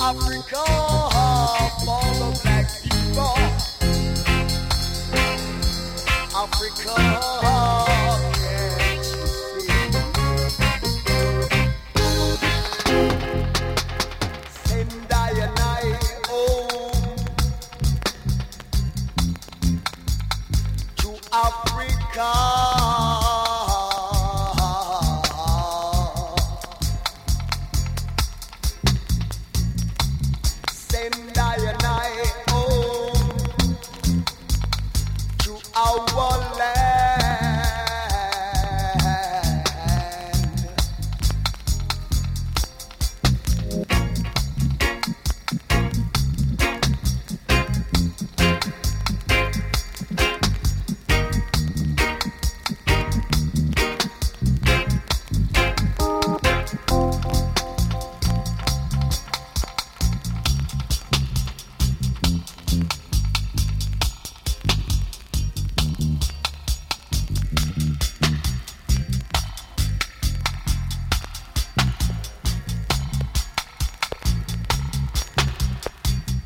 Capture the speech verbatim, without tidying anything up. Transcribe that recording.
Africa for the black people. Africa, yes. Send I and I home to Africa. Send